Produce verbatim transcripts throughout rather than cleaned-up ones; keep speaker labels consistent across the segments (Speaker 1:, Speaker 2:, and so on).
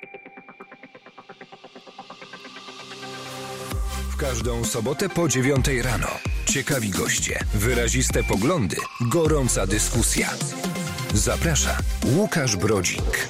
Speaker 1: W każdą sobotę po dziewiątej rano. Ciekawi goście, wyraziste poglądy, gorąca dyskusja. Zaprasza Łukasz Brodzik.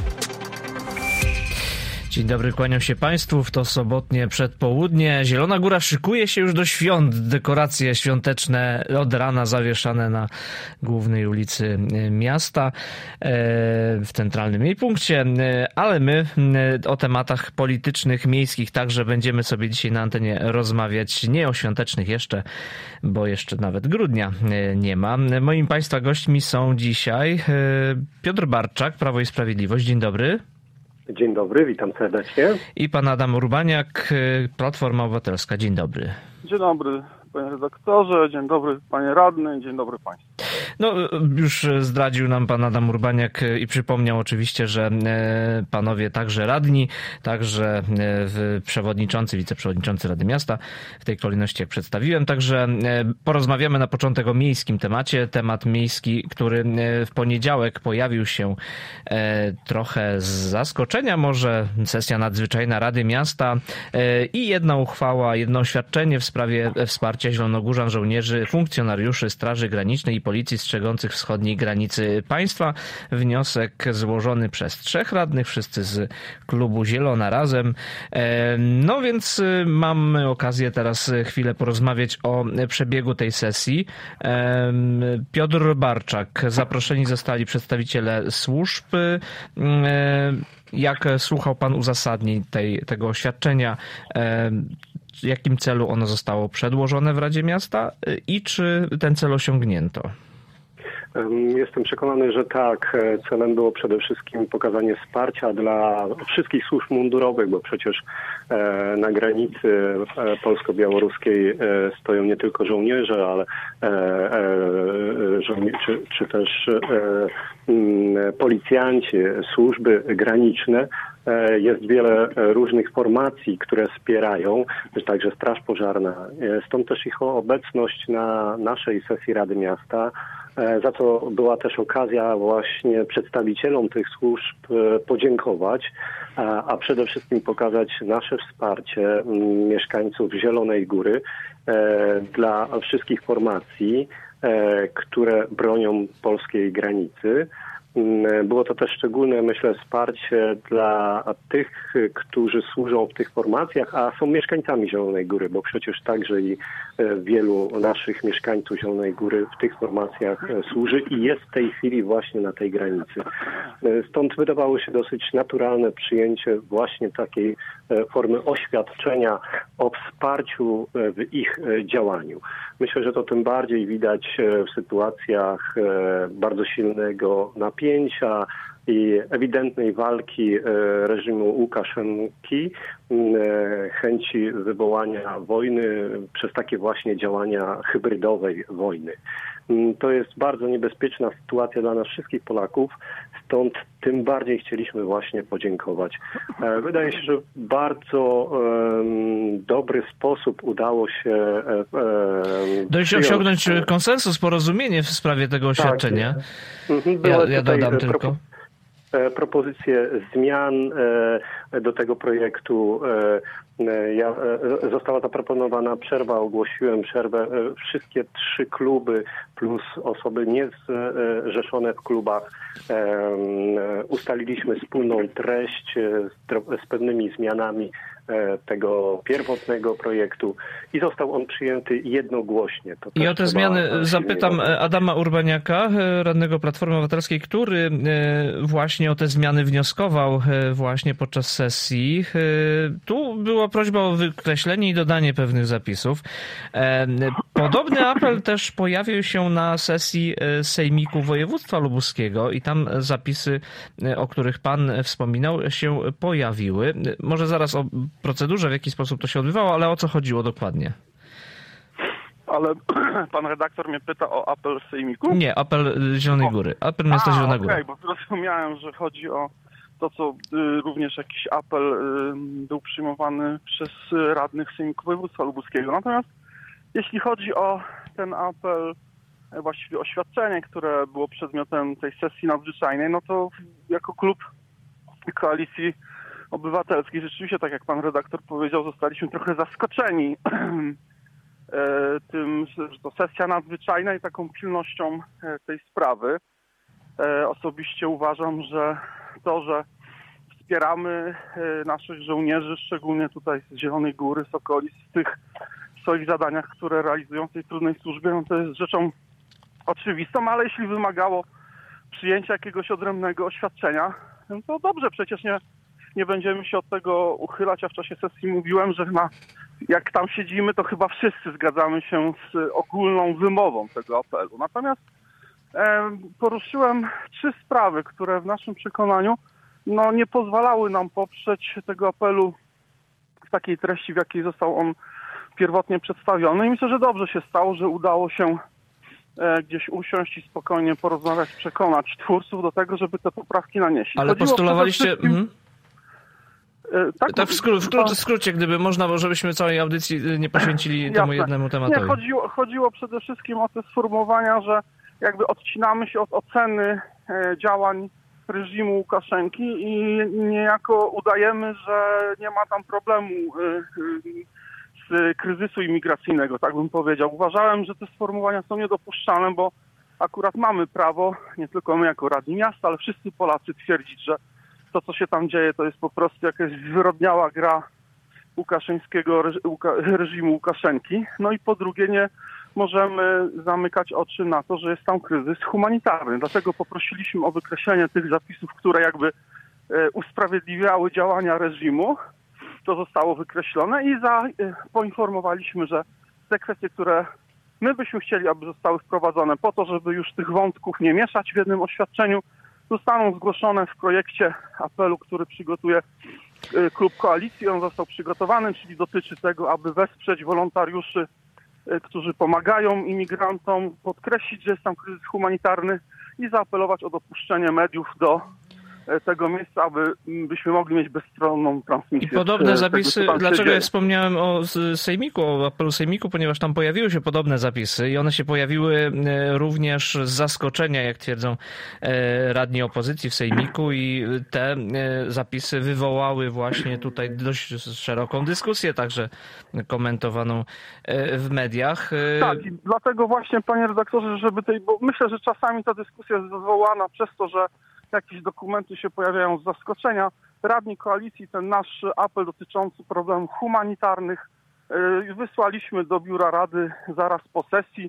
Speaker 2: Dzień dobry, kłaniam się Państwu w to sobotnie przedpołudnie. Zielona Góra szykuje się już do świąt. Dekoracje świąteczne od rana zawieszane na głównej ulicy miasta, w centralnym jej punkcie. Ale my o tematach politycznych, miejskich także będziemy sobie dzisiaj na antenie rozmawiać. Nie o świątecznych jeszcze, bo jeszcze nawet grudnia nie ma. Moimi Państwa gośćmi są dzisiaj Piotr Barczak, Prawo i Sprawiedliwość. Dzień dobry.
Speaker 3: Dzień dobry, witam serdecznie.
Speaker 2: I pan Adam Urbaniak, Platforma Obywatelska. Dzień dobry.
Speaker 4: Dzień dobry, panie redaktorze, dzień dobry, panie radny, dzień dobry państwu.
Speaker 2: No, już zdradził nam pan Adam Urbaniak i przypomniał oczywiście, że panowie także radni, także przewodniczący, wiceprzewodniczący Rady Miasta, w tej kolejności jak przedstawiłem. Także porozmawiamy na początek o miejskim temacie. Temat miejski, który w poniedziałek pojawił się trochę z zaskoczenia może. Sesja nadzwyczajna Rady Miasta i jedna uchwała, jedno oświadczenie w sprawie wsparcia zielonogórzan, żołnierzy, funkcjonariuszy Straży Granicznej i Policji strzegących wschodniej granicy państwa. Wniosek złożony przez trzech radnych, wszyscy z klubu Zielona Razem. No więc mamy okazję teraz chwilę porozmawiać o przebiegu tej sesji. Piotr Barczak, zaproszeni zostali przedstawiciele służb. Jak słuchał pan uzasadnień tej, tego oświadczenia, w jakim celu ono zostało przedłożone w Radzie Miasta i czy ten cel osiągnięto?
Speaker 3: Jestem przekonany, że tak. Celem było przede wszystkim pokazanie wsparcia dla wszystkich służb mundurowych, bo przecież na granicy polsko-białoruskiej stoją nie tylko żołnierze, ale czy, czy też policjanci, służby graniczne. Jest wiele różnych formacji, które wspierają, także Straż Pożarna. Stąd też ich obecność na naszej sesji Rady Miasta, za co była też okazja właśnie przedstawicielom tych służb podziękować, a przede wszystkim pokazać nasze wsparcie mieszkańców Zielonej Góry dla wszystkich formacji, które bronią polskiej granicy. Było to też szczególne, myślę, wsparcie dla tych, którzy służą w tych formacjach, a są mieszkańcami Zielonej Góry, bo przecież także i wielu naszych mieszkańców Zielonej Góry w tych formacjach służy i jest w tej chwili właśnie na tej granicy. Stąd wydawało się dosyć naturalne przyjęcie właśnie takiej formy oświadczenia o wsparciu w ich działaniu. Myślę, że to tym bardziej widać w sytuacjach bardzo silnego napięcia i ewidentnej walki reżimu Łukaszenki, chęci wywołania wojny przez takie właśnie działania hybrydowej wojny. To jest bardzo niebezpieczna sytuacja dla nas wszystkich Polaków, stąd tym bardziej chcieliśmy właśnie podziękować. Wydaje się, że w bardzo um, dobry sposób udało się um,
Speaker 2: Dojść osiągnąć konsensus, porozumienie w sprawie tego oświadczenia.
Speaker 3: Tak.
Speaker 2: Ja, ja dodam tylko.
Speaker 3: Pro, propozycje zmian do tego projektu. Ja, została zaproponowana przerwa, ogłosiłem przerwę. Wszystkie trzy kluby plus osoby niezrzeszone w klubach ustaliliśmy wspólną treść z, z pewnymi zmianami tego pierwotnego projektu i został on przyjęty jednogłośnie. To
Speaker 2: I o te zmiany zapytam Adama Urbaniaka, radnego Platformy Obywatelskiej, który właśnie o te zmiany wnioskował właśnie podczas sesji. Tu była prośba o wykreślenie i dodanie pewnych zapisów. Podobny apel też pojawił się na sesji Sejmiku Województwa Lubuskiego i tam zapisy, o których pan wspominał, się pojawiły. Może zaraz o procedurze, w jaki sposób to się odbywało, ale o co chodziło dokładnie?
Speaker 4: Ale pan redaktor mnie pyta o apel Sejmiku?
Speaker 2: Nie, apel Zielonej Góry. Apel miasta
Speaker 4: A,
Speaker 2: Zielona
Speaker 4: okay,
Speaker 2: Góra.
Speaker 4: Bo zrozumiałem, że chodzi o to, co y, również jakiś apel y, był przyjmowany przez radnych Sejmiku Województwa Lubuskiego. Natomiast jeśli chodzi o ten apel, właściwie oświadczenie, które było przedmiotem tej sesji nadzwyczajnej, no to jako klub Koalicji obywatelskiej. Rzeczywiście, tak jak pan redaktor powiedział, zostaliśmy trochę zaskoczeni tym, że to sesja nadzwyczajna i taką pilnością tej sprawy. Osobiście uważam, że to, że wspieramy naszych żołnierzy, szczególnie tutaj z Zielonej Góry, z okolic, w tych swoich zadaniach, które realizują w tej trudnej służbie, no to jest rzeczą oczywistą, ale jeśli wymagało przyjęcia jakiegoś odrębnego oświadczenia, no to dobrze, przecież nie, nie będziemy się od tego uchylać, a w czasie sesji mówiłem, że na, jak tam siedzimy, to chyba wszyscy zgadzamy się z ogólną wymową tego apelu. Natomiast e, poruszyłem trzy sprawy, które w naszym przekonaniu no, nie pozwalały nam poprzeć tego apelu w takiej treści, w jakiej został on pierwotnie przedstawiony. I myślę, że dobrze się stało, że udało się e, gdzieś usiąść i spokojnie porozmawiać, przekonać twórców do tego, żeby te poprawki nanieśli.
Speaker 2: Ale
Speaker 4: Chodziło
Speaker 2: postulowaliście...
Speaker 4: wszystkim...
Speaker 2: Mhm.
Speaker 4: E, tak,
Speaker 2: tak w, skró- w skrócie, skrócie, gdyby można, bo żebyśmy całej audycji nie poświęcili
Speaker 4: Jasne.
Speaker 2: temu jednemu tematowi.
Speaker 4: Nie, chodziło, chodziło przede wszystkim o te sformułowania, że jakby odcinamy się od oceny e, działań reżimu Łukaszenki i niejako udajemy, że nie ma tam problemu e, e, z kryzysu imigracyjnego, tak bym powiedział. Uważałem, że te sformułowania są niedopuszczalne, bo akurat mamy prawo, nie tylko my jako radni miasta, ale wszyscy Polacy twierdzić, że to, co się tam dzieje, to jest po prostu jakaś zwyrodniała gra łukaszeńskiego reżimu Łukaszenki. No i po drugie, nie możemy zamykać oczy na to, że jest tam kryzys humanitarny. Dlatego poprosiliśmy o wykreślenie tych zapisów, które jakby usprawiedliwiały działania reżimu. To zostało wykreślone i za, poinformowaliśmy, że te kwestie, które my byśmy chcieli, aby zostały wprowadzone po to, żeby już tych wątków nie mieszać w jednym oświadczeniu, zostaną zgłoszone w projekcie apelu, który przygotuje klub koalicji. On został przygotowany, czyli dotyczy tego, aby wesprzeć wolontariuszy, którzy pomagają imigrantom, podkreślić, że jest tam kryzys humanitarny i zaapelować o dopuszczenie mediów do tego miejsca, aby byśmy mogli mieć bezstronną transmisję.
Speaker 2: I podobne zapisy,
Speaker 4: tego,
Speaker 2: dlaczego ja wspomniałem o Sejmiku, o apelu Sejmiku, ponieważ tam pojawiły się podobne zapisy i one się pojawiły również z zaskoczenia, jak twierdzą radni opozycji w Sejmiku, i te zapisy wywołały właśnie tutaj dość szeroką dyskusję, także komentowaną w mediach.
Speaker 4: Tak, i dlatego właśnie, panie redaktorze, żeby tej, bo myślę, że czasami ta dyskusja jest wywołana przez to, że jakieś dokumenty się pojawiają z zaskoczenia. Radni koalicji ten nasz apel dotyczący problemów humanitarnych wysłaliśmy do biura Rady zaraz po sesji.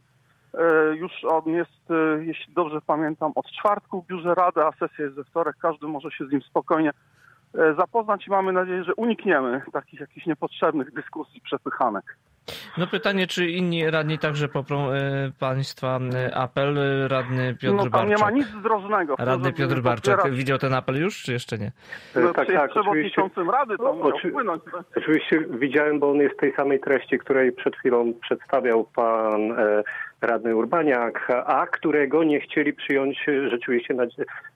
Speaker 4: Już on jest, jeśli dobrze pamiętam, od czwartku w biurze Rady, a sesja jest we wtorek. Każdy może się z nim spokojnie zapoznać i mamy nadzieję, że unikniemy takich jakichś niepotrzebnych dyskusji, przepychanek.
Speaker 2: No pytanie, czy inni radni także poprą e, państwa apel? Radny Piotr
Speaker 4: no, tam
Speaker 2: Barczak.
Speaker 4: nie ma nic zdrożnego.
Speaker 2: Radny Piotr Barczak popierać. Widział ten apel już, czy jeszcze nie?
Speaker 4: No,
Speaker 3: tak, tak,
Speaker 4: przewodniczącym Rady to musiał
Speaker 3: oczy...
Speaker 4: wpłynąć.
Speaker 3: Oczywiście widziałem, bo on jest w tej samej treści, której przed chwilą przedstawiał pan e, radny Urbaniak, a którego nie chcieli przyjąć rzeczywiście na, e,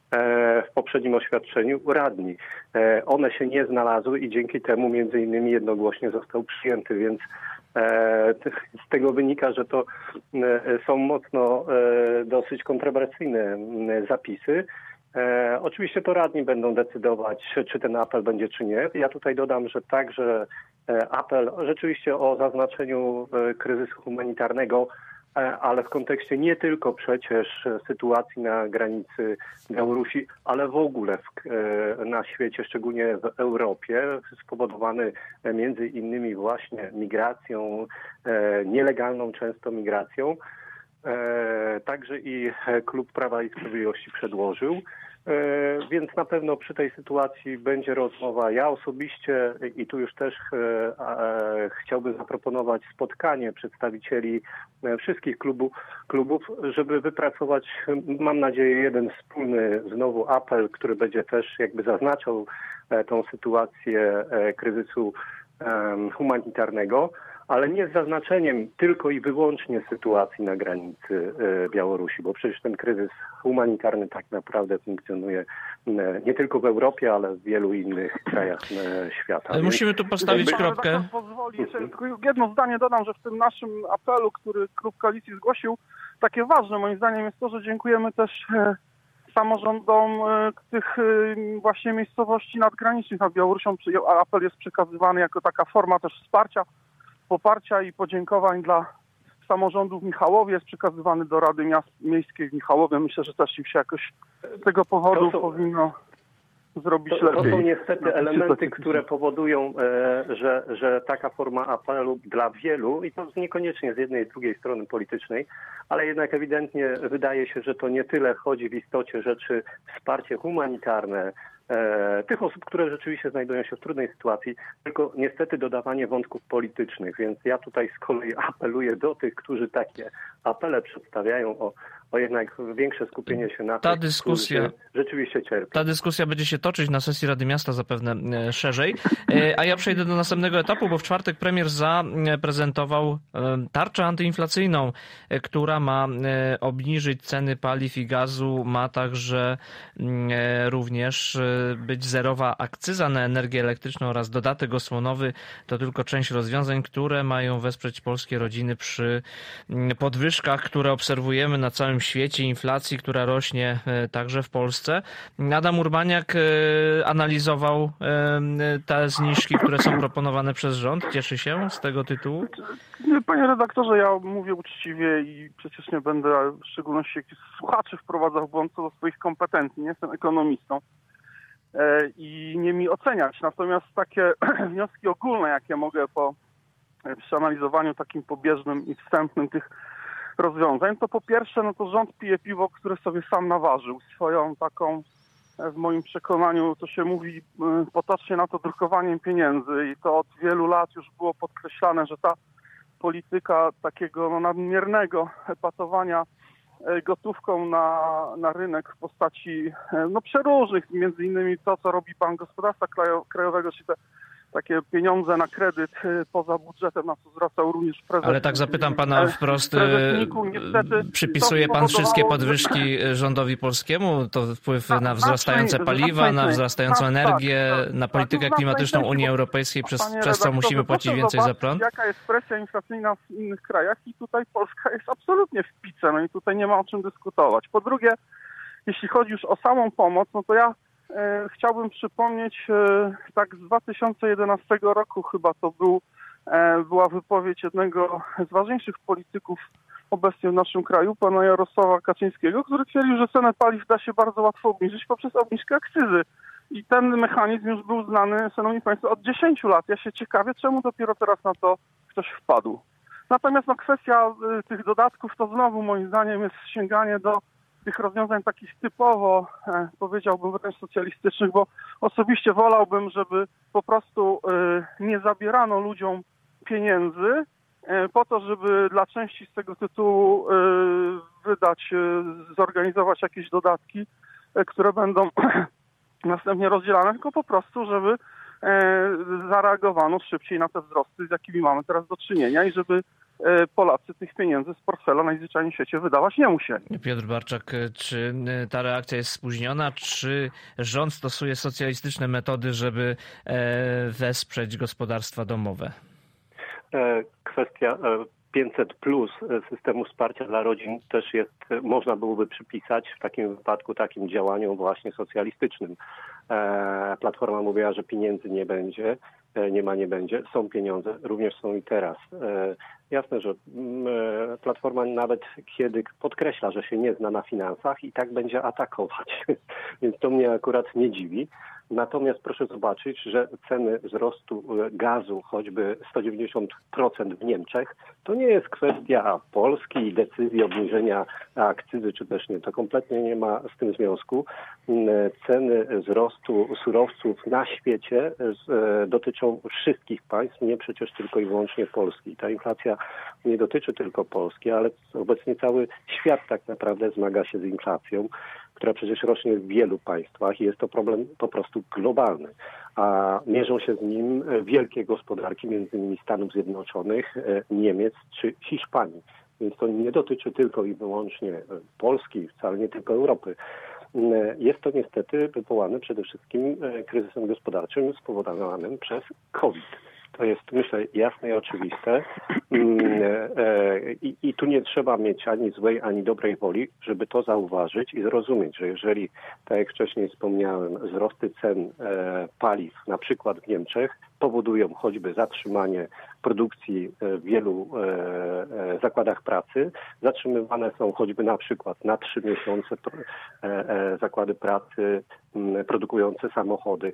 Speaker 3: w poprzednim oświadczeniu radni. E, one się nie znalazły i dzięki temu między innymi jednogłośnie został przyjęty, więc z tego wynika, że to są mocno dosyć kontrowersyjne zapisy. Oczywiście to radni będą decydować, czy ten apel będzie, czy nie. Ja tutaj dodam, że także apel rzeczywiście o zaznaczeniu kryzysu humanitarnego, ale w kontekście nie tylko przecież sytuacji na granicy Białorusi, ale w ogóle w, na świecie, szczególnie w Europie, spowodowany między innymi właśnie migracją, nielegalną często migracją. Także i Klub Prawa i Sprawiedliwości przedłożył. Więc na pewno przy tej sytuacji będzie rozmowa. Ja osobiście i tu już też chciałbym zaproponować spotkanie przedstawicieli wszystkich klubu, klubów, żeby wypracować, mam nadzieję, jeden wspólny znowu apel, który będzie też jakby zaznaczał tą sytuację kryzysu humanitarnego, ale nie z zaznaczeniem tylko i wyłącznie sytuacji na granicy Białorusi, bo przecież ten kryzys humanitarny tak naprawdę funkcjonuje nie tylko w Europie, ale w wielu innych krajach świata.
Speaker 2: Ale musimy tu postawić kropkę.
Speaker 4: Pozwoli, jeszcze jedno zdanie dodam, że w tym naszym apelu, który Klub Koalicji zgłosił, takie ważne moim zdaniem jest to, że dziękujemy też samorządom tych właśnie miejscowości nadgranicznych nad Białorusią. Apel jest przekazywany jako taka forma też wsparcia, poparcia i podziękowań dla samorządów Michałowie. Jest przekazywany do Rady Miast Miejskiej w Michałowie. Myślę, że też im się jakoś z tego powodu to są, powinno zrobić
Speaker 3: to,
Speaker 4: lepiej.
Speaker 3: To są niestety elementy, które powodują, e, że, że taka forma apelu dla wielu, i to niekoniecznie z jednej i drugiej strony politycznej, ale jednak ewidentnie wydaje się, że to nie tyle chodzi w istocie rzeczy wsparcie humanitarne e, tych osób, które rzeczywiście znajdują się w trudnej sytuacji, tylko niestety dodawanie wątków politycznych. Więc ja tutaj z kolei apeluję do tych, którzy takie apele przedstawiają o o jednak większe skupienie się na
Speaker 2: ta
Speaker 3: tych,
Speaker 2: dyskusja,
Speaker 3: którzy rzeczywiście cierpią.
Speaker 2: Ta dyskusja będzie się toczyć na sesji Rady Miasta zapewne szerzej. A ja przejdę do następnego etapu, bo w czwartek premier zaprezentował tarczę antyinflacyjną, która ma obniżyć ceny paliw i gazu, ma także również być zerowa akcyza na energię elektryczną oraz dodatek osłonowy. To tylko część rozwiązań, które mają wesprzeć polskie rodziny przy podwyżkach, które obserwujemy na całym świecie, inflacji, która rośnie także w Polsce. Adam Urbaniak analizował te zniżki, które są proponowane przez rząd. Cieszy się z tego tytułu?
Speaker 4: Panie redaktorze, ja mówię uczciwie i przecież nie będę w szczególności jakichś słuchaczy wprowadzał w błąd co do swoich kompetencji. Nie jestem ekonomistą i nie mi oceniać. Natomiast takie wnioski ogólne, jakie mogę po przeanalizowaniu takim pobieżnym i wstępnym tych rozwiązań, to po pierwsze, no to rząd pije piwo, które sobie sam naważył. Swoją taką, w moim przekonaniu, to się mówi potocznie na to drukowaniem pieniędzy i to od wielu lat już było podkreślane, że ta polityka takiego no, nadmiernego epatowania gotówką na, na rynek w postaci no, przeróżnych, między innymi to, co robi Bank Gospodarstwa Krajowego, czyli te takie pieniądze na kredyt poza budżetem, na co zwracał również prezes.
Speaker 2: Ale tak zapytam pana wprost, niestety, przypisuje pan wszystkie podwyżki rządowi polskiemu? To wpływ na, na wzrastające paliwa, na wzrastającą tak, energię, tak, na politykę tak, klimatyczną Unii Europejskiej, przez, przez co musimy płacić więcej za prąd?
Speaker 4: Jaka jest presja inflacyjna w innych krajach i tutaj Polska jest absolutnie w pice, no i tutaj nie ma o czym dyskutować. Po drugie, jeśli chodzi już o samą pomoc, no to ja chciałbym przypomnieć, tak z dwa tysiące jedenastego roku chyba to był, była wypowiedź jednego z ważniejszych polityków obecnie w naszym kraju, pana Jarosława Kaczyńskiego, który twierdził, że cenę paliw da się bardzo łatwo obniżyć poprzez obniżkę akcyzy. I ten mechanizm już był znany, szanowni państwo, od dziesięciu lat. Ja się ciekawię, czemu dopiero teraz na to ktoś wpadł. Natomiast no, kwestia tych dodatków to znowu moim zdaniem jest sięganie do tych rozwiązań takich typowo, e, powiedziałbym, wręcz socjalistycznych, bo osobiście wolałbym, żeby po prostu e, nie zabierano ludziom pieniędzy e, po to, żeby dla części z tego tytułu e, wydać, e, zorganizować jakieś dodatki, e, które będą następnie rozdzielane, tylko po prostu, żeby e, zareagowano szybciej na te wzrosty, z jakimi mamy teraz do czynienia i żeby Polacy tych pieniędzy z portfela najzwyczajniej w świecie wydawać nie musieli.
Speaker 2: Piotr Barczak, czy ta reakcja jest spóźniona? Czy rząd stosuje socjalistyczne metody, żeby wesprzeć gospodarstwa domowe?
Speaker 3: Kwestia pięćset plus systemu wsparcia dla rodzin też jest, można byłoby przypisać w takim wypadku takim działaniom właśnie socjalistycznym. Platforma mówiła, że pieniędzy nie będzie, nie ma, nie będzie. Są pieniądze, również są i teraz. Jasne, że Platforma nawet kiedy podkreśla, że się nie zna na finansach i tak będzie atakować, więc to mnie akurat nie dziwi. Natomiast proszę zobaczyć, że ceny wzrostu gazu choćby sto dziewięćdziesiąt procent w Niemczech to nie jest kwestia Polski i decyzji obniżenia akcyzy, czy też nie. To kompletnie nie ma z tym związku. Ceny wzrostu surowców na świecie dotyczą wszystkich państw, nie przecież tylko i wyłącznie Polski. Ta inflacja nie dotyczy tylko Polski, ale obecnie cały świat tak naprawdę zmaga się z inflacją, która przecież rośnie w wielu państwach i jest to problem po prostu globalny. A mierzą się z nim wielkie gospodarki, między innymi Stanów Zjednoczonych, Niemiec czy Hiszpanii. Więc to nie dotyczy tylko i wyłącznie Polski, wcale nie tylko Europy. Jest to niestety wywołane przede wszystkim kryzysem gospodarczym spowodowanym przez COVID. To jest, myślę, jasne i oczywiste. I, I tu nie trzeba mieć ani złej, ani dobrej woli, żeby to zauważyć i zrozumieć, że jeżeli, tak jak wcześniej wspomniałem, wzrosty cen paliw, na przykład w Niemczech, powodują choćby zatrzymanie produkcji w wielu zakładach pracy, zatrzymywane są choćby na przykład na trzy miesiące zakłady pracy produkujące samochody.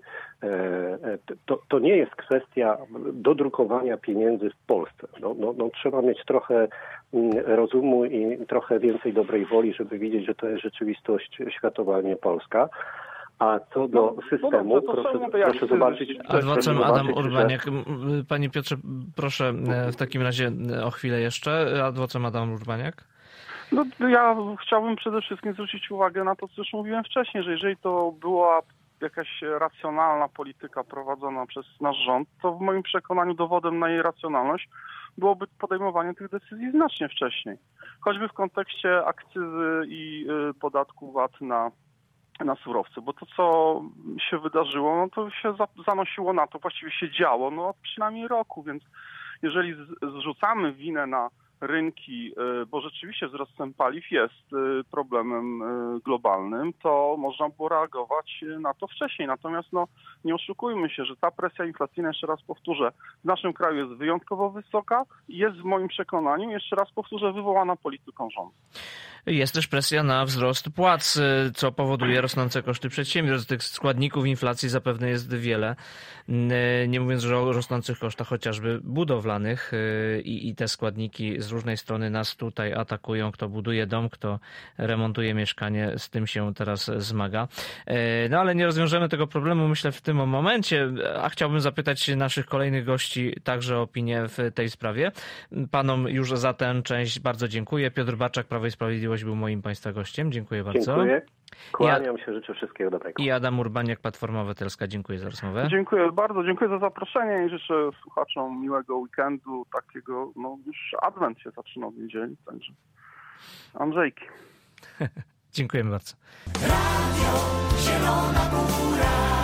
Speaker 3: To, to nie jest kwestia dodrukowania pieniędzy w Polsce. No, no, no, trzeba mieć trochę rozumu i trochę więcej dobrej woli, żeby widzieć, że to jest rzeczywistość światowa, a nie polska. A co do
Speaker 4: no,
Speaker 3: systemu,
Speaker 4: no
Speaker 3: proszę,
Speaker 4: są,
Speaker 3: proszę zobaczyć...
Speaker 2: Adwocem Adam Urbaniak.
Speaker 3: Że...
Speaker 2: Panie Piotrze, proszę w takim razie o chwilę jeszcze. Adwocem Adam Urbaniak.
Speaker 4: No, ja chciałbym przede wszystkim zwrócić uwagę na to, co już mówiłem wcześniej, że jeżeli to była jakaś racjonalna polityka prowadzona przez nasz rząd, to w moim przekonaniu dowodem na jej racjonalność byłoby podejmowanie tych decyzji znacznie wcześniej. Choćby w kontekście akcyzy i podatku V A T na na surowce, bo to, co się wydarzyło, no to się zanosiło na to, właściwie się działo, no od przynajmniej roku, więc jeżeli zrzucamy winę na rynki, bo rzeczywiście wzrost cen paliw jest problemem globalnym, to można było reagować na to wcześniej. Natomiast no, nie oszukujmy się, że ta presja inflacyjna, jeszcze raz powtórzę, w naszym kraju jest wyjątkowo wysoka i jest w moim przekonaniu, jeszcze raz powtórzę, wywołana polityką rządu.
Speaker 2: Jest też presja na wzrost płac, co powoduje rosnące koszty przedsiębiorstw. Tych składników inflacji zapewne jest wiele. Nie mówiąc już o rosnących kosztach chociażby budowlanych i, i te składniki z różnej strony nas tutaj atakują. Kto buduje dom, kto remontuje mieszkanie, z tym się teraz zmaga. No ale nie rozwiążemy tego problemu, myślę, w tym momencie, a chciałbym zapytać naszych kolejnych gości także o opinię w tej sprawie. Panom już za tę część bardzo dziękuję. Piotr Baczak, Prawo i Sprawiedliwość, był moim Państwa gościem. Dziękuję bardzo.
Speaker 3: Dziękuję. Kłaniam się, życzę wszystkiego dobrego.
Speaker 2: I Adam Urbaniak, Platforma Obywatelska. Dziękuję za rozmowę.
Speaker 4: Dziękuję bardzo, dziękuję za zaproszenie i życzę słuchaczom miłego weekendu, takiego, no już adwent się zaczyna w niedzieli, także Andrzejki.
Speaker 2: Dziękujemy bardzo.
Speaker 5: Radio Zielona Góra.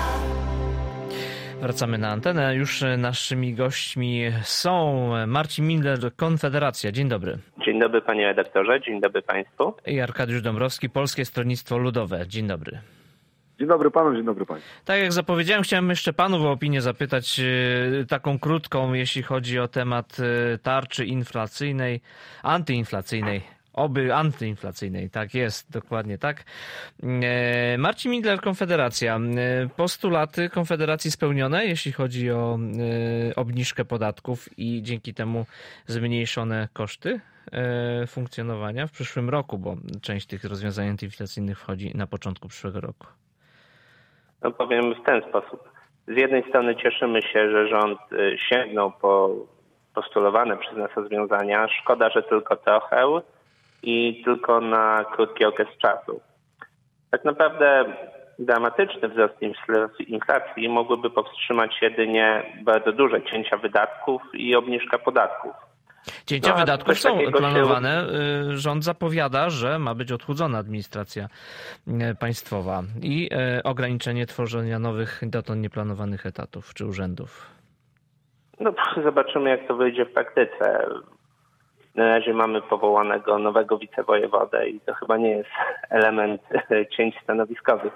Speaker 2: Wracamy na antenę. Już naszymi gośćmi są Marcin Mindler, Konfederacja. Dzień dobry.
Speaker 6: Dzień dobry panie redaktorze, dzień dobry państwu.
Speaker 2: I Arkadiusz Dąbrowski, Polskie Stronnictwo Ludowe. Dzień dobry.
Speaker 7: Dzień dobry panu, dzień dobry państwu.
Speaker 2: Tak jak zapowiedziałem, chciałem jeszcze panów o opinię zapytać, taką krótką, jeśli chodzi o temat tarczy inflacyjnej, antyinflacyjnej. Oby antyinflacyjnej, tak jest, dokładnie tak. Marcin Mindler, Konfederacja. Postulaty Konfederacji spełnione, jeśli chodzi o obniżkę podatków i dzięki temu zmniejszone koszty funkcjonowania w przyszłym roku, bo część tych rozwiązań antyinflacyjnych wchodzi na początku przyszłego roku.
Speaker 6: No powiem w ten sposób. Z jednej strony cieszymy się, że rząd sięgnął po postulowane przez nas rozwiązania. Szkoda, że tylko trochę i tylko na krótki okres czasu. Tak naprawdę dramatyczny wzrost inflacji mogłyby powstrzymać jedynie bardzo duże cięcia wydatków i obniżka podatków.
Speaker 2: Cięcia
Speaker 6: no,
Speaker 2: wydatków są planowane.
Speaker 6: Się...
Speaker 2: Rząd zapowiada, że ma być odchudzona administracja państwowa i ograniczenie tworzenia nowych, dotąd nieplanowanych etatów czy urzędów.
Speaker 6: No zobaczymy, jak to wyjdzie w praktyce. Na razie mamy powołanego nowego wicewojewodę i to chyba nie jest element cięć stanowiskowych.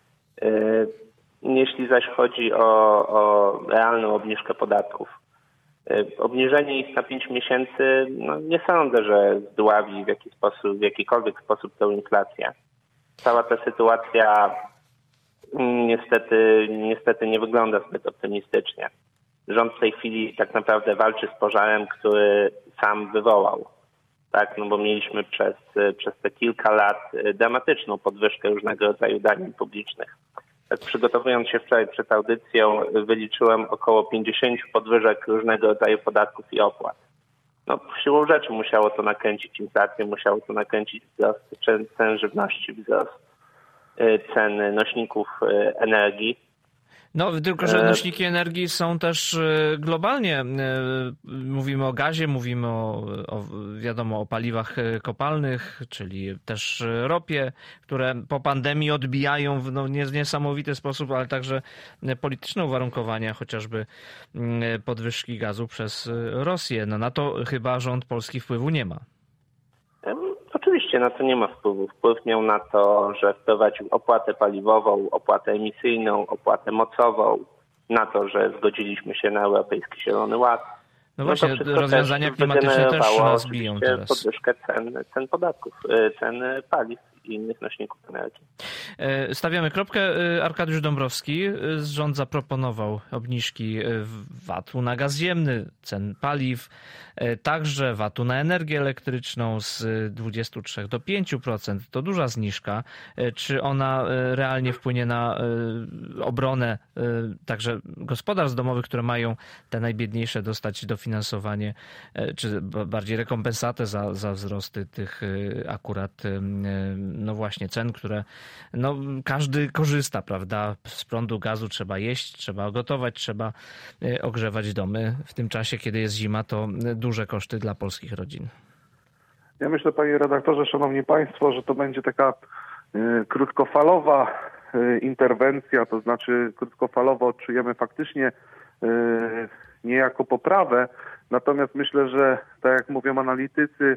Speaker 6: Jeśli zaś chodzi o, o realną obniżkę podatków, obniżenie ich na pięć miesięcy, no nie sądzę, że zdławi w jaki sposób, w jakikolwiek sposób tę inflację. Cała ta sytuacja niestety, niestety nie wygląda zbyt optymistycznie. Rząd w tej chwili tak naprawdę walczy z pożarem, który sam wywołał. Tak, no bo mieliśmy przez, przez te kilka lat dramatyczną podwyżkę różnego rodzaju danin publicznych. Tak, przygotowując się wczoraj przed audycją, wyliczyłem około pięćdziesiąt podwyżek różnego rodzaju podatków i opłat. No, siłą rzeczy musiało to nakręcić inflację, musiało to nakręcić wzrost cen żywności, wzrost cen nośników energii.
Speaker 2: No, tylko że nośniki energii są też globalnie. Mówimy o gazie, mówimy o, o wiadomo, o paliwach kopalnych, czyli też ropie, które po pandemii odbijają w no, niesamowity sposób, ale także polityczne uwarunkowania, chociażby podwyżki gazu przez Rosję. No, na to chyba rząd polski wpływu nie ma.
Speaker 6: Oczywiście na to nie ma wpływu. Wpływ miał na to, że wprowadził opłatę paliwową, opłatę emisyjną, opłatę mocową, na to, że zgodziliśmy się na Europejski Zielony Ład.
Speaker 2: No właśnie, no rozwiązania też klimatyczne też nas biją teraz.
Speaker 6: Podwyżkę cen, cen podatków, cen paliw i innych nośników energii.
Speaker 2: Stawiamy kropkę. Arkadiusz Dąbrowski, rząd zaproponował obniżki V A T-u na gaz ziemny, cen paliw, także V A T-u na energię elektryczną z dwudziestu trzech do pięciu procent. To duża zniżka. Czy ona realnie wpłynie na obronę także gospodarstw domowych, które mają te najbiedniejsze dostać dofinansowanie, czy bardziej rekompensatę za, za wzrosty tych akurat no właśnie cen, które no każdy korzysta, prawda? Z prądu, gazu trzeba jeść, trzeba gotować, trzeba ogrzewać domy. W tym czasie, kiedy jest zima, to duże koszty dla polskich rodzin.
Speaker 7: Ja myślę, panie redaktorze, szanowni państwo, że to będzie taka y, krótkofalowa y, interwencja, to znaczy krótkofalowo odczujemy faktycznie y, niejako poprawę, natomiast myślę, że tak jak mówią analitycy,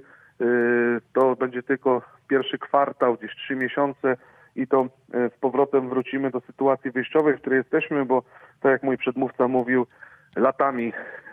Speaker 7: to będzie tylko pierwszy kwartał, gdzieś trzy miesiące i to z powrotem wrócimy do sytuacji wyjściowej, w której jesteśmy, bo tak jak mój przedmówca mówił, latami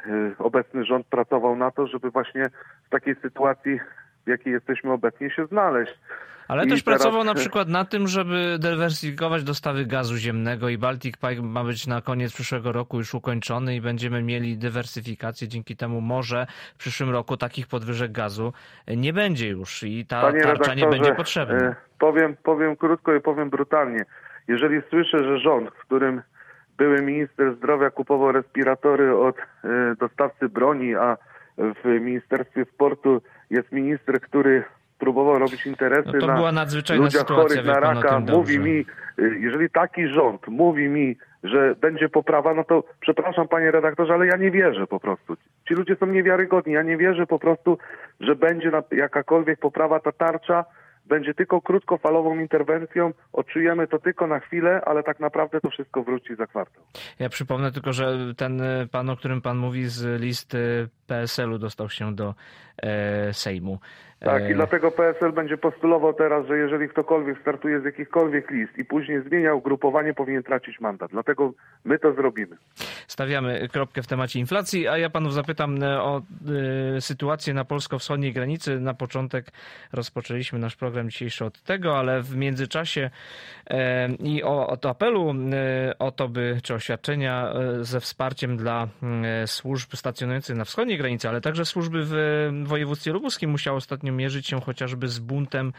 Speaker 7: obecny rząd pracował na to, żeby właśnie w takiej sytuacji, w jakiej jesteśmy obecnie, się znaleźć.
Speaker 2: Ale
Speaker 7: I
Speaker 2: też
Speaker 7: teraz...
Speaker 2: pracował na przykład na tym, żeby dywersyfikować dostawy gazu ziemnego i Baltic Pipe ma być na koniec przyszłego roku już ukończony i będziemy mieli dywersyfikację. Dzięki temu może w przyszłym roku takich podwyżek gazu nie będzie już i ta
Speaker 7: Panie
Speaker 2: tarcza nie będzie potrzebna.
Speaker 7: Powiem, powiem krótko i powiem brutalnie. Jeżeli słyszę, że rząd, w którym były minister zdrowia kupował respiratory od dostawcy broni, a w Ministerstwie Sportu jest minister, który próbował robić interesy no to na
Speaker 2: była nadzwyczajna
Speaker 7: ludziach
Speaker 2: sytuacja,
Speaker 7: chorych na raka, mówi mi, jeżeli taki rząd mówi mi, że będzie poprawa, no to przepraszam panie redaktorze, ale ja nie wierzę po prostu. Ci ludzie są niewiarygodni, ja nie wierzę po prostu, że będzie jakakolwiek poprawa, ta tarcza będzie tylko krótkofalową interwencją, odczujemy to tylko na chwilę, ale tak naprawdę to wszystko wróci za kwartał.
Speaker 2: Ja przypomnę tylko, że ten pan, o którym pan mówi, z listy P S L u dostał się do e, Sejmu.
Speaker 7: Tak, i dlatego P S L będzie postulował teraz, że jeżeli ktokolwiek startuje z jakichkolwiek list i później zmienia ugrupowanie, powinien tracić mandat. Dlatego my to zrobimy.
Speaker 2: Stawiamy kropkę w temacie inflacji, a ja panów zapytam o y, sytuację na polsko-wschodniej granicy. Na początek rozpoczęliśmy nasz program dzisiejszy od tego, ale w międzyczasie y, i o, od apelu y, o to, by, czy oświadczenia y, ze wsparciem dla y, służb stacjonujących na wschodniej granicy, ale także służby w województwie lubuskim musiało ostatnio mierzyć się chociażby z buntem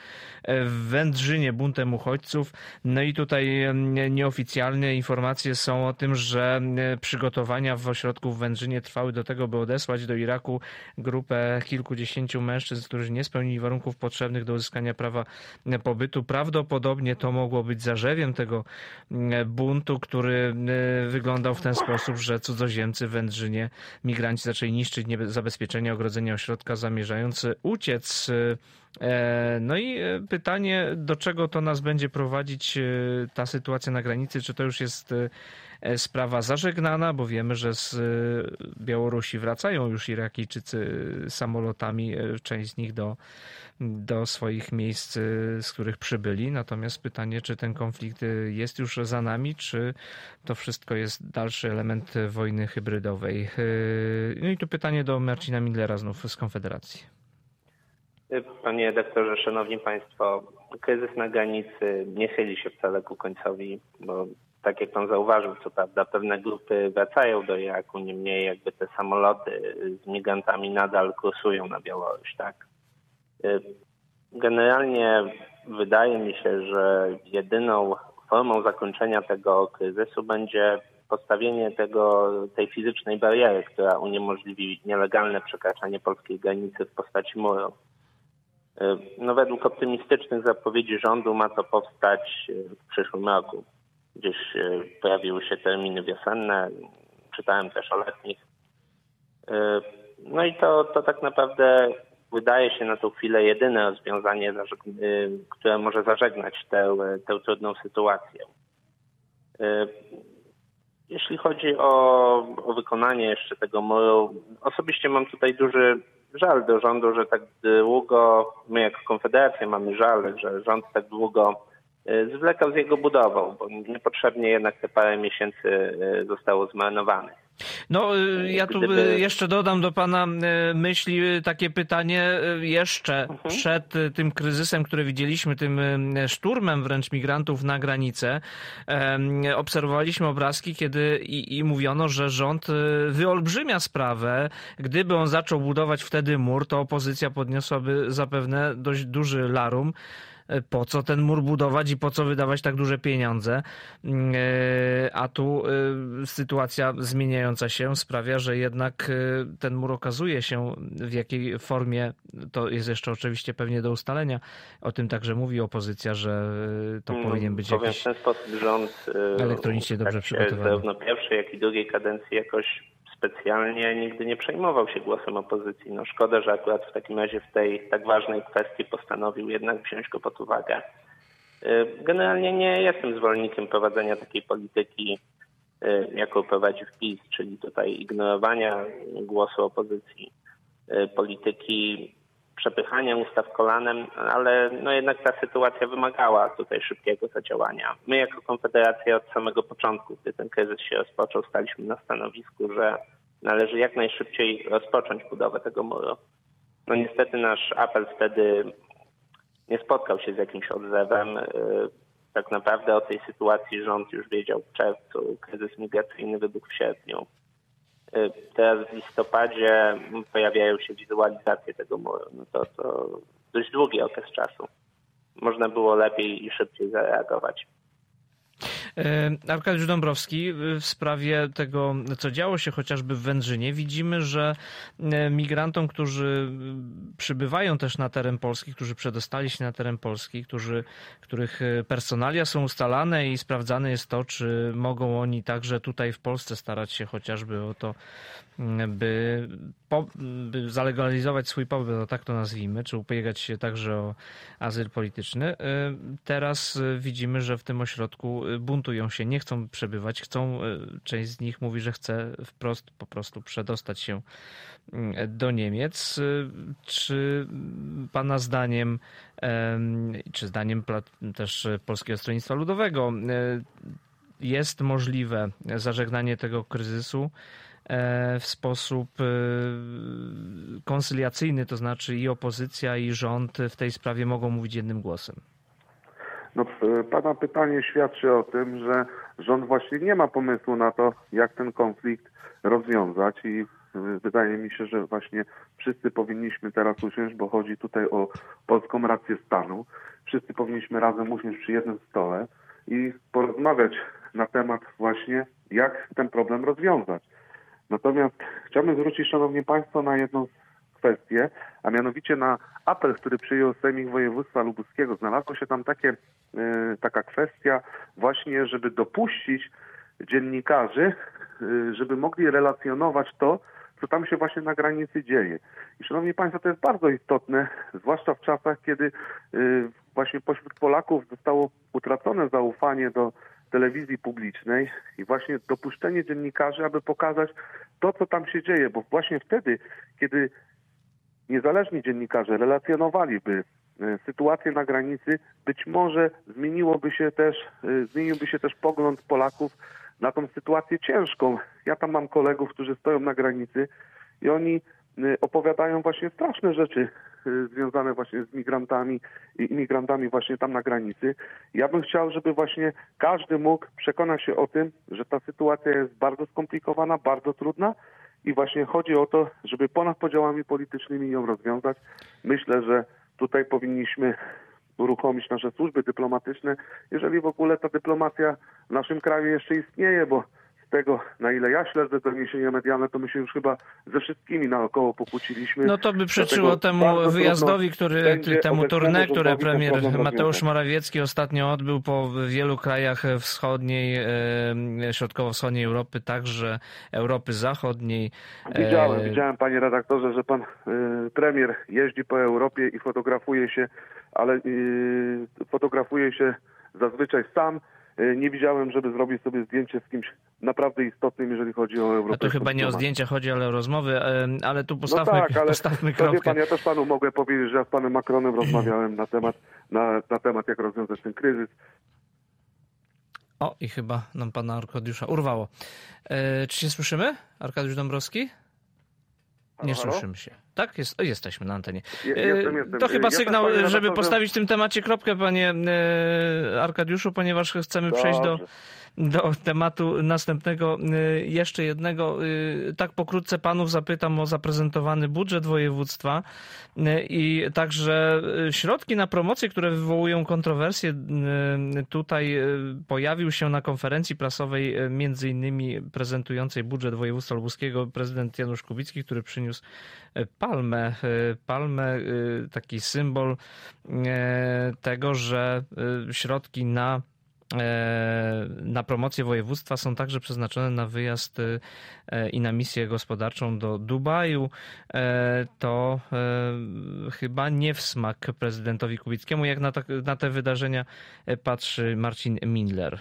Speaker 2: w Wędrzynie, buntem uchodźców. No i tutaj nieoficjalne informacje są o tym, że przygotowania w ośrodku w Wędrzynie trwały do tego, by odesłać do Iraku grupę kilkudziesięciu mężczyzn, którzy nie spełnili warunków potrzebnych do uzyskania prawa pobytu. Prawdopodobnie to mogło być zarzewiem tego buntu, który wyglądał w ten sposób, że cudzoziemcy w Wędrzynie, migranci zaczęli niszczyć zabezpieczenia, ogrodzenia ośrodka, zamierzając uciec. No i pytanie, do czego to nas będzie prowadzić ta sytuacja na granicy? Czy to już jest sprawa zażegnana, bo wiemy, że z Białorusi wracają już Irakijczycy samolotami, część z nich do, do swoich miejsc, z których przybyli. Natomiast pytanie, czy ten konflikt jest już za nami, czy to wszystko jest dalszy element wojny hybrydowej? No i tu pytanie do Marcina Mindlera znów z Konfederacji.
Speaker 6: Panie redaktorze, szanowni państwo, kryzys na granicy nie chyli się wcale ku końcowi, bo tak jak pan zauważył, co prawda pewne grupy wracają do Iraku, niemniej jakby te samoloty z migrantami nadal kursują na Białoruś, tak? Generalnie wydaje mi się, że jedyną formą zakończenia tego kryzysu będzie postawienie tego, tej fizycznej bariery, która uniemożliwi nielegalne przekraczanie polskiej granicy w postaci muru. No, według optymistycznych zapowiedzi rządu ma to powstać w przyszłym roku. gdzieś pojawiły się terminy wiosenne, czytałem też o letnich. No i to, to tak naprawdę wydaje się na tą chwilę jedyne rozwiązanie, które może zażegnać tę, tę trudną sytuację. Jeśli chodzi o, o wykonanie jeszcze tego muru, osobiście mam tutaj duży żal do rządu, że tak długo, my jako Konfederacja mamy żal, że rząd tak długo zwlekał z jego budową, bo niepotrzebnie jednak te parę miesięcy zostało zmarnowanych.
Speaker 2: No, ja tu Gdyby... jeszcze dodam do pana myśli takie pytanie jeszcze mhm. przed tym kryzysem, który widzieliśmy, tym szturmem wręcz migrantów na granicę. Obserwowaliśmy obrazki, kiedy i, i mówiono, że rząd wyolbrzymia sprawę. Gdyby on zaczął budować wtedy mur, to opozycja podniosłaby zapewne dość duży larum. Po co ten mur budować i po co wydawać tak duże pieniądze? A tu sytuacja zmieniająca się sprawia, że jednak ten mur okazuje się, w jakiej formie, to jest jeszcze oczywiście pewnie do ustalenia. O tym także mówi opozycja, że to hmm, powinien być
Speaker 6: powiem
Speaker 2: jakiś
Speaker 6: w ten sposób, rząd
Speaker 2: elektronicznie dobrze przygotowany.
Speaker 6: Zarówno pierwszej, jak i drugiej kadencji jakoś specjalnie nigdy nie przejmował się głosem opozycji. No szkoda, że akurat w takim razie w tej tak ważnej kwestii postanowił jednak wziąć go pod uwagę. Generalnie nie jestem zwolennikiem prowadzenia takiej polityki, jaką prowadzi PiS, czyli tutaj ignorowania głosu opozycji, polityki przepychania ustaw kolanem, ale no jednak ta sytuacja wymagała tutaj szybkiego zadziałania. My jako Konfederacja od samego początku, gdy ten kryzys się rozpoczął, staliśmy na stanowisku, że należy jak najszybciej rozpocząć budowę tego muru. No niestety nasz apel wtedy nie spotkał się z jakimś odzewem. Tak naprawdę o tej sytuacji rząd już wiedział w czerwcu, kryzys migracyjny wybuchł w sierpniu. Teraz w listopadzie pojawiają się wizualizacje tego muru. No to, to dość długi okres czasu. Można było lepiej i szybciej zareagować.
Speaker 2: Arkadiusz Dąbrowski, w sprawie tego, co działo się chociażby w Wędrzynie, widzimy, że migrantom, którzy przybywają też na teren Polski, którzy przedostali się na teren Polski, którzy, których personalia są ustalane i sprawdzane jest to, czy mogą oni także tutaj w Polsce starać się chociażby o to, by, po, by zalegalizować swój pobyt, no tak to nazwijmy, czy ubiegać się także o azyl polityczny. Teraz widzimy, że w tym ośrodku buntują się, nie chcą przebywać, chcą, część z nich mówi, że chce wprost po prostu przedostać się do Niemiec. Czy pana zdaniem, czy zdaniem też Polskiego Stronnictwa Ludowego jest możliwe zażegnanie tego kryzysu w sposób koncyliacyjny, to znaczy i opozycja, i rząd w tej sprawie mogą mówić jednym głosem?
Speaker 7: No, pana pytanie świadczy o tym, że rząd właśnie nie ma pomysłu na to, jak ten konflikt rozwiązać i wydaje mi się, że właśnie wszyscy powinniśmy teraz usiąść, bo chodzi tutaj o polską rację stanu. Wszyscy powinniśmy razem usiąść przy jednym stole i porozmawiać na temat właśnie, jak ten problem rozwiązać. Natomiast chciałbym zwrócić, szanowni państwo, na jedną kwestię, a mianowicie na apel, który przyjął Sejmik Województwa Lubuskiego. Znalazła się tam takie, yy, taka kwestia właśnie, żeby dopuścić dziennikarzy, yy, żeby mogli relacjonować to, co tam się właśnie na granicy dzieje. I szanowni państwo, to jest bardzo istotne, zwłaszcza w czasach, kiedy yy, właśnie pośród Polaków zostało utracone zaufanie do telewizji publicznej i właśnie dopuszczenie dziennikarzy, aby pokazać to, co tam się dzieje, bo właśnie wtedy, kiedy niezależni dziennikarze relacjonowaliby sytuację na granicy, być może zmieniłoby się też, zmieniłby się też pogląd Polaków na tą sytuację ciężką. Ja tam mam kolegów, którzy stoją na granicy i oni opowiadają właśnie straszne rzeczy związane właśnie z migrantami i imigrantami właśnie tam na granicy. Ja bym chciał, żeby właśnie każdy mógł przekonać się o tym, że ta sytuacja jest bardzo skomplikowana, bardzo trudna i właśnie chodzi o to, żeby ponad podziałami politycznymi ją rozwiązać. Myślę, że tutaj powinniśmy uruchomić nasze służby dyplomatyczne, jeżeli w ogóle ta dyplomacja w naszym kraju jeszcze istnieje, bo z tego, na ile ja śledzę doniesienia medialne, to my się już chyba ze wszystkimi naokoło pokłóciliśmy.
Speaker 2: No to by przeczyło temu wyjazdowi, który, temu tournée, które premier Mateusz Morawiecki ostatnio odbył po wielu krajach wschodniej, środkowo-wschodniej Europy, także Europy Zachodniej.
Speaker 7: Widziałem, e... widziałem, panie redaktorze, że pan y, premier jeździ po Europie i fotografuje się, ale y, fotografuje się zazwyczaj sam. Y, nie widziałem, żeby zrobić sobie zdjęcie z kimś naprawdę istotnym, jeżeli chodzi o Europę.
Speaker 2: A to chyba nie o zdjęcia chodzi, ale o rozmowy, ale tu postawmy,
Speaker 7: no tak, ale
Speaker 2: postawmy
Speaker 7: to
Speaker 2: kropkę.
Speaker 7: Wie pan, ja też panu mogę powiedzieć, że ja z panem Macronem rozmawiałem na temat, na, na temat, jak rozwiązać ten kryzys.
Speaker 2: O, i chyba nam pana Arkadiusza urwało. E, czy się słyszymy? Arkadiusz Dąbrowski?
Speaker 7: Halo,
Speaker 2: nie
Speaker 7: halo?
Speaker 2: słyszymy się. Tak? Jest, o, jesteśmy na antenie.
Speaker 7: Je, jestem, jestem.
Speaker 2: To chyba
Speaker 7: ja
Speaker 2: sygnał,
Speaker 7: panie
Speaker 2: żeby
Speaker 7: redaktorze...
Speaker 2: postawić w tym temacie kropkę, panie e, Arkadiuszu, ponieważ chcemy
Speaker 7: Dobrze.
Speaker 2: przejść do, do tematu następnego. E, jeszcze jednego. E, tak pokrótce panów zapytam o zaprezentowany budżet województwa e, i także środki na promocję, które wywołują kontrowersje. E, tutaj e, pojawił się na konferencji prasowej e, między innymi prezentującej budżet województwa lubuskiego prezydent Janusz Kubicki, który przyniósł palmę, palmę, taki symbol tego, że środki na, na promocję województwa są także przeznaczone na wyjazd i na misję gospodarczą do Dubaju. To chyba nie w smak prezydentowi Kubickiemu. Jak na, to, na te wydarzenia patrzy Marcin Mindler?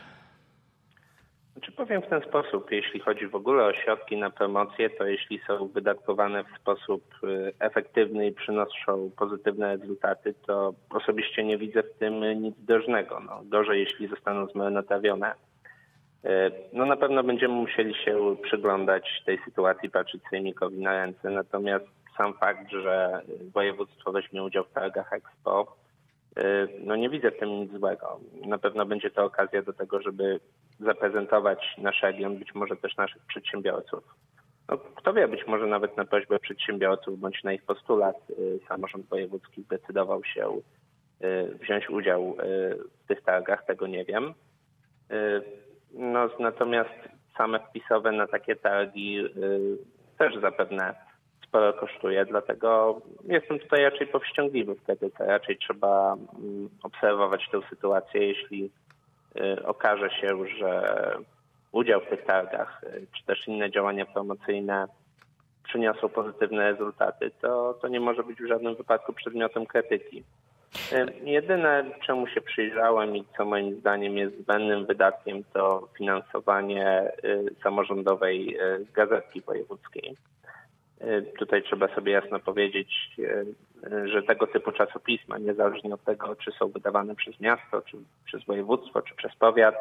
Speaker 6: Czy powiem w ten sposób, jeśli chodzi w ogóle o środki na promocję, to jeśli są wydatkowane w sposób efektywny i przynoszą pozytywne rezultaty, to osobiście nie widzę w tym nic drożnego. No, gorzej, jeśli zostaną zmarnotrawione. No na pewno będziemy musieli się przyglądać tej sytuacji, patrzeć sejmikowi na ręce. Natomiast sam fakt, że województwo weźmie udział w targach Expo, no nie widzę w tym nic złego. Na pewno będzie to okazja do tego, żeby zaprezentować nasz region, być może też naszych przedsiębiorców. No, kto wie, być może nawet na prośbę przedsiębiorców bądź na ich postulat samorząd wojewódzki zdecydował się wziąć udział w tych targach, tego nie wiem. No, natomiast same wpisowe na takie targi też zapewne sporo kosztuje, dlatego jestem tutaj raczej powściągliwy wtedy. Raczej trzeba obserwować tę sytuację. Jeśli okaże się, że udział w tych targach czy też inne działania promocyjne przyniosą pozytywne rezultaty, to, to nie może być w żadnym wypadku przedmiotem krytyki. Jedyne, czemu się przyjrzałem i co moim zdaniem jest zbędnym wydatkiem, to finansowanie samorządowej gazetki wojewódzkiej. Tutaj trzeba sobie jasno powiedzieć, że tego typu czasopisma, niezależnie od tego, czy są wydawane przez miasto, czy przez województwo, czy przez powiat,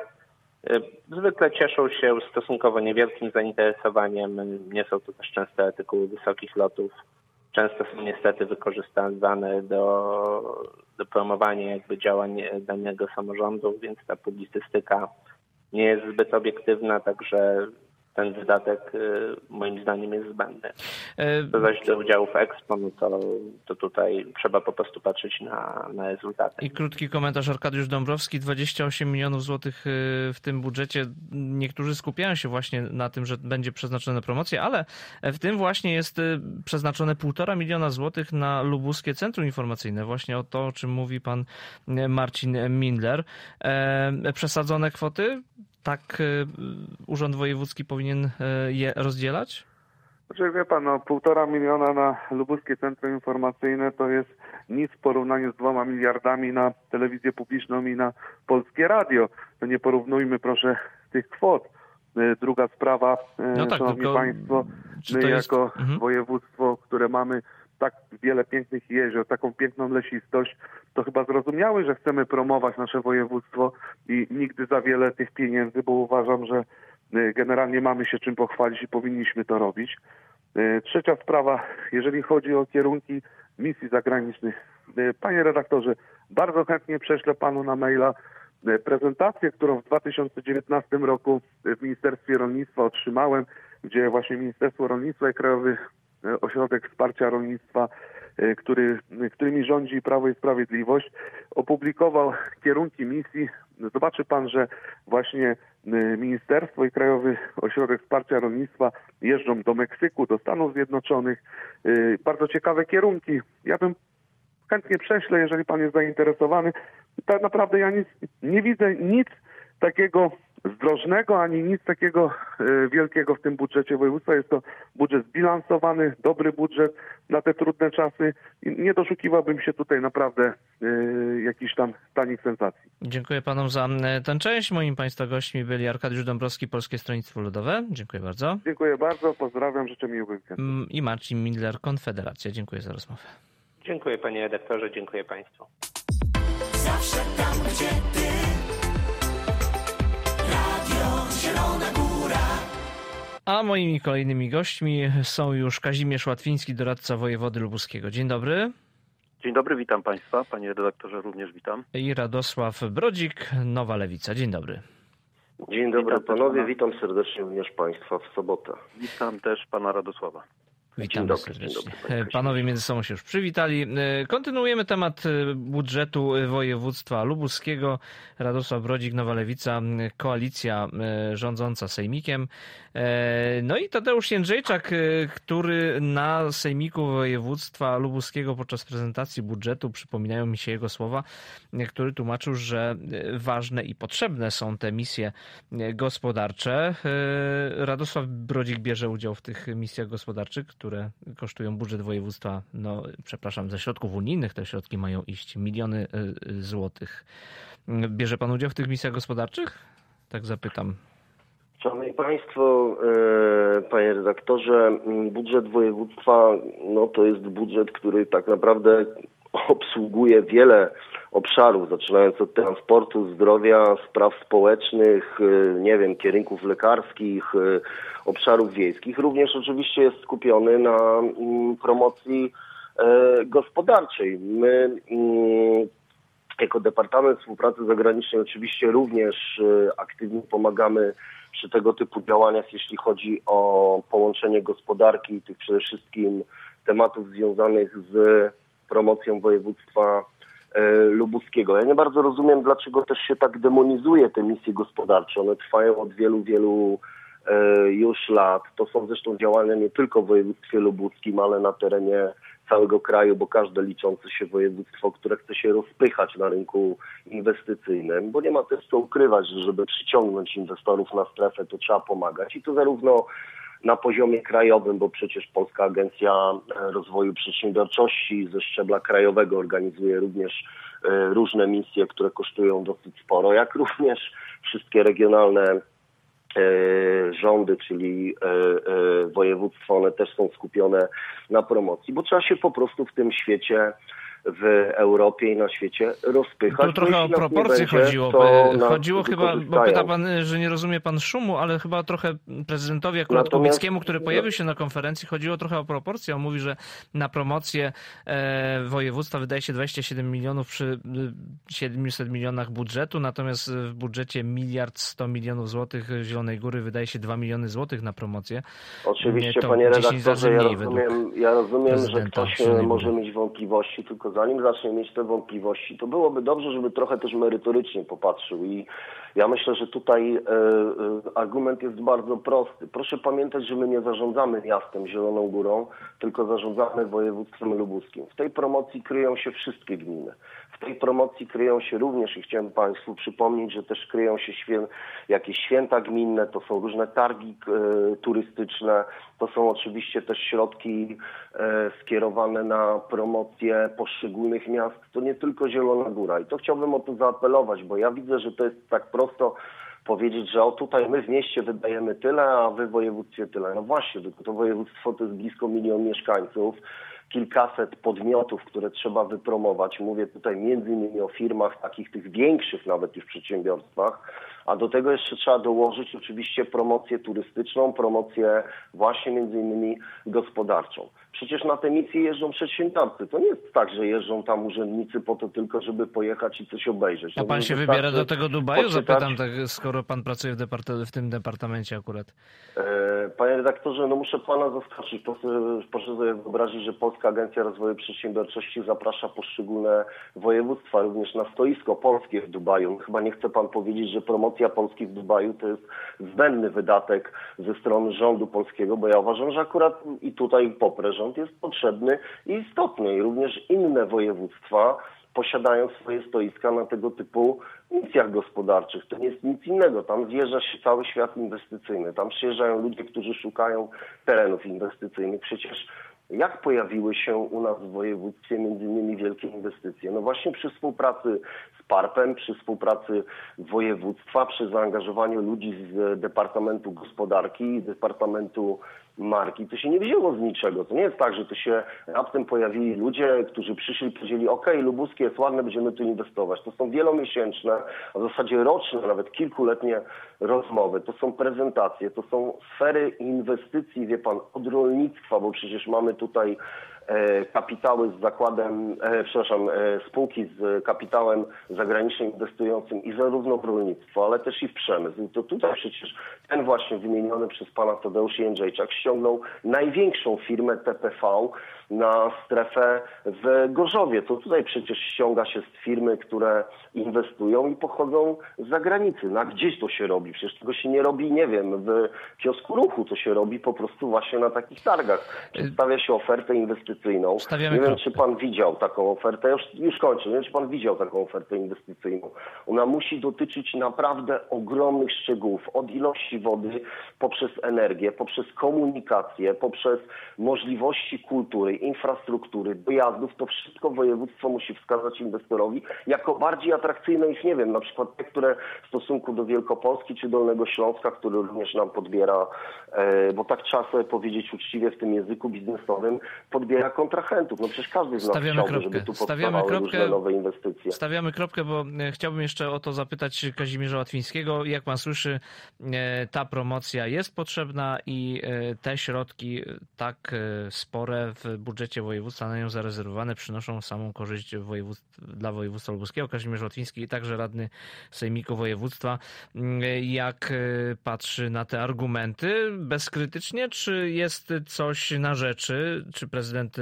Speaker 6: zwykle cieszą się stosunkowo niewielkim zainteresowaniem. Nie są to też często artykuły wysokich lotów. Często są niestety wykorzystywane do, do promowania jakby działań danego samorządu, więc ta publicystyka nie jest zbyt obiektywna, także ten wydatek moim zdaniem jest zbędny. Co zaś do udziału w Expo, no to, to tutaj trzeba po prostu patrzeć na, na rezultaty.
Speaker 2: I krótki komentarz Arkadiusz Dąbrowski. dwadzieścia osiem milionów złotych w tym budżecie. Niektórzy skupiają się właśnie na tym, że będzie przeznaczone na promocję, ale w tym właśnie jest przeznaczone półtora miliona złotych na Lubuskie Centrum Informacyjne. Właśnie o to, o czym mówi pan Marcin Mindler. Przesadzone kwoty? Tak Urząd Wojewódzki powinien je rozdzielać?
Speaker 7: Znaczy, wie pan, no, półtora miliona na Lubuskie Centrum Informacyjne to jest nic w porównaniu z dwoma miliardami na telewizję publiczną i na Polskie Radio. To nie porównujmy proszę tych kwot. Druga sprawa, no tak, szanowni tylko... państwo, my jest... jako mhm. województwo, które mamy tak wiele pięknych jezior, taką piękną lesistość, to chyba zrozumiały, że chcemy promować nasze województwo i nigdy za wiele tych pieniędzy, bo uważam, że generalnie mamy się czym pochwalić i powinniśmy to robić. Trzecia sprawa, jeżeli chodzi o kierunki misji zagranicznych. Panie redaktorze, bardzo chętnie prześlę panu na maila prezentację, którą w dwa tysiące dziewiętnastym roku w Ministerstwie Rolnictwa otrzymałem, gdzie właśnie Ministerstwo Rolnictwa i Krajowy Ośrodek Wsparcia Rolnictwa, który, którymi rządzi Prawo i Sprawiedliwość, opublikował kierunki misji. Zobaczy pan, że właśnie ministerstwo i Krajowy Ośrodek Wsparcia Rolnictwa jeżdżą do Meksyku, do Stanów Zjednoczonych. Bardzo ciekawe kierunki. Ja bym chętnie prześlę, jeżeli pan jest zainteresowany. Tak naprawdę ja nic, nie widzę nic takiego zdrożnego, ani nic takiego y, wielkiego w tym budżecie województwa. Jest to budżet zbilansowany, dobry budżet na te trudne czasy. I nie doszukiwałbym się tutaj naprawdę y, jakichś tam tanich sensacji.
Speaker 2: Dziękuję panom za tę część. Moimi państwa gośćmi byli Arkadiusz Dąbrowski, Polskie Stronnictwo Ludowe. Dziękuję bardzo.
Speaker 7: Dziękuję bardzo, pozdrawiam, życzę miłego weekendu.
Speaker 2: I Marcin Mindler, Konfederacja. Dziękuję za rozmowę.
Speaker 6: Dziękuję panie redaktorze, dziękuję państwu.
Speaker 5: Zawsze tam, gdzie ty. Radio Zielona Góra.
Speaker 2: A moimi kolejnymi gośćmi są już Kazimierz Łatwiński, doradca wojewody lubuskiego. Dzień dobry.
Speaker 8: Dzień dobry, witam państwa. Panie redaktorze, również witam.
Speaker 2: I Radosław Brodzik, Nowa Lewica. Dzień dobry.
Speaker 9: Dzień dobry
Speaker 8: witam
Speaker 9: panowie,
Speaker 8: pana.
Speaker 9: witam serdecznie również państwa w sobotę.
Speaker 8: Witam też pana Radosława.
Speaker 2: Witam
Speaker 9: dobry,
Speaker 2: serdecznie.
Speaker 9: dzień dobry, panie
Speaker 2: Panowie między sobą się już przywitali. Kontynuujemy temat budżetu województwa lubuskiego. Radosław Brodzik, Nowa Lewica, koalicja rządząca sejmikiem. No i Tadeusz Jędrzejczak, który na sejmiku województwa lubuskiego podczas prezentacji budżetu, przypominają mi się jego słowa, który tłumaczył, że ważne i potrzebne są te misje gospodarcze. Radosław Brodzik bierze udział w tych misjach gospodarczych, które kosztują budżet województwa, no przepraszam, ze środków unijnych. Te środki mają iść miliony złotych. Bierze pan udział w tych misjach gospodarczych? Tak zapytam.
Speaker 9: Szanowni państwo, e, panie redaktorze, budżet województwa no to jest budżet, który tak naprawdę obsługuje wiele obszarów, zaczynając od transportu, zdrowia, spraw społecznych, nie wiem, kierunków lekarskich, obszarów wiejskich. Również oczywiście jest skupiony na promocji gospodarczej. My jako Departament Współpracy Zagranicznej oczywiście również aktywnie pomagamy przy tego typu działaniach, jeśli chodzi o połączenie gospodarki i tych przede wszystkim tematów związanych z promocją województwa lubuskiego. Ja nie bardzo rozumiem, dlaczego też się tak demonizuje te misje gospodarcze. One trwają od wielu, wielu już lat. To są zresztą działania nie tylko w województwie lubuskim, ale na terenie całego kraju, bo każde liczące się województwo, które chce się rozpychać na rynku inwestycyjnym, bo nie ma też co ukrywać, że żeby przyciągnąć inwestorów na strefę, to trzeba pomagać. I to zarówno na poziomie krajowym, bo przecież Polska Agencja Rozwoju Przedsiębiorczości ze szczebla krajowego organizuje również różne misje, które kosztują dosyć sporo, jak również wszystkie regionalne rządy, czyli województwa, one też są skupione na promocji, bo trzeba się po prostu w tym świecie, w Europie i na świecie rozpychać.
Speaker 2: Tu trochę o proporcje będzie, chodziło. Chodziło chyba, bo pyta pan, że nie rozumie pan szumu, ale chyba trochę prezydentowi akurat Natomiast... Kubickiemu, który pojawił się na konferencji, chodziło trochę o proporcje. On mówi, że na promocję e, województwa wydaje się dwadzieścia siedem milionów przy siedmiuset milionach budżetu, natomiast w budżecie miliard sto milionów złotych Zielonej Góry wydaje się dwa miliony złotych na promocję.
Speaker 9: Oczywiście, to panie redaktorze, ja rozumiem, ja rozumiem że ktoś może mieć wątpliwości, tylko zanim zacznie mieć te wątpliwości, to byłoby dobrze, żeby trochę też merytorycznie popatrzył i ja myślę, że tutaj e, e, argument jest bardzo prosty. Proszę pamiętać, że my nie zarządzamy miastem Zieloną Górą, tylko zarządzamy województwem lubuskim. W tej promocji kryją się wszystkie gminy. W tej promocji kryją się również, i chciałem państwu przypomnieć, że też kryją się świę, jakieś święta gminne, to są różne targi e, turystyczne, to są oczywiście też środki e, skierowane na promocję poszczególnych miast. To nie tylko Zielona Góra. I to chciałbym o to zaapelować, bo ja widzę, że to jest tak prosto powiedzieć, że o tutaj my w mieście wydajemy tyle, a wy w województwie tyle. No właśnie, tylko to województwo to jest blisko milion mieszkańców, kilkaset podmiotów, które trzeba wypromować. Mówię tutaj między innymi o firmach takich, tych większych nawet już przedsiębiorstwach, a do tego jeszcze trzeba dołożyć oczywiście promocję turystyczną, promocję właśnie między innymi gospodarczą. Przecież na te misje jeżdżą przedsiębiorcy. To nie jest tak, że jeżdżą tam urzędnicy po to tylko, żeby pojechać i coś obejrzeć.
Speaker 2: A pan się wybiera do tego Dubaju? Poczytać... Zapytam, tak, skoro pan pracuje w, depart- w tym departamencie akurat.
Speaker 9: E, panie redaktorze, no muszę pana zaskoczyć. Proszę, proszę sobie wyobrazić, że Polska Agencja Rozwoju Przedsiębiorczości zaprasza poszczególne województwa również na stoisko polskie w Dubaju. Chyba nie chce pan powiedzieć, że promocja promocja Polski w Dubaju to jest zbędny wydatek ze strony rządu polskiego, bo ja uważam, że akurat i tutaj poprę rząd jest potrzebny i istotny i również inne województwa posiadają swoje stoiska na tego typu misjach gospodarczych. To nie jest nic innego. Tam zjeżdża się cały świat inwestycyjny. Tam przyjeżdżają ludzie, którzy szukają terenów inwestycyjnych. Przecież jak pojawiły się u nas w województwie między innymi wielkie inwestycje? No właśnie przy współpracy z parpem, przy współpracy województwa, przy zaangażowaniu ludzi z Departamentu Gospodarki i Departamentu Marki. To się nie wzięło z niczego. To nie jest tak, że to się raptem pojawili ludzie, którzy przyszli i powiedzieli: OK, lubuskie jest ładne, będziemy tu inwestować. To są wielomiesięczne, a w zasadzie roczne, nawet kilkuletnie rozmowy. To są prezentacje, to są sfery inwestycji, wie pan, od rolnictwa, bo przecież mamy tutaj e, kapitały z zakładem, e, przepraszam, e, spółki z kapitałem zagranicznym inwestującym i zarówno w rolnictwo, ale też i w przemysł. I to tutaj przecież ten właśnie wymieniony przez pana Tadeusz Jędrzejczak ściągnął największą firmę T P V na strefę w Gorzowie. To tutaj przecież ściąga się z firmy, które inwestują i pochodzą z zagranicy. No a gdzieś to się robi? Przecież tego się nie robi, nie wiem, w kiosku ruchu. To się robi po prostu właśnie na takich targach. Przedstawia się ofertę inwestycyjną.
Speaker 2: Stawiamy
Speaker 9: nie wiem,
Speaker 2: kropkę.
Speaker 9: czy pan widział taką ofertę. Już, już kończę. Nie wiem, czy pan widział taką ofertę inwestycyjną. Ona musi dotyczyć naprawdę ogromnych szczegółów. Od ilości wody, poprzez energię, poprzez komunikację, poprzez możliwości kultury, infrastruktury, dojazdów. To wszystko województwo musi wskazać inwestorowi jako bardziej atrakcyjne niż, nie wiem, na przykład te, które w stosunku do Wielkopolski czy Dolnego Śląska, który również nam podbiera, e, bo tak trzeba sobie powiedzieć uczciwie w tym języku biznesowym, podbiera kontrahentów. No przecież każdy z nas
Speaker 2: Stawiamy
Speaker 9: chciałby,
Speaker 2: kropkę.
Speaker 9: żeby tu
Speaker 2: Stawiamy
Speaker 9: powstawały
Speaker 2: kropkę.
Speaker 9: różne nowe inwestycje.
Speaker 2: Stawiamy kropkę, bo e, chciałbym jeszcze o to zapytać Kazimierza Łatwińskiego. Jak pan słyszy, e, ta promocja jest potrzebna i e, te środki tak e, spore w budżecie województwa na nią zarezerwowane przynoszą samą korzyść województw, dla województwa lubuskiego. Kazimierz Łatwiński, także radny sejmiku województwa. Jak patrzy na te argumenty bezkrytycznie, czy jest coś na rzeczy, czy prezydent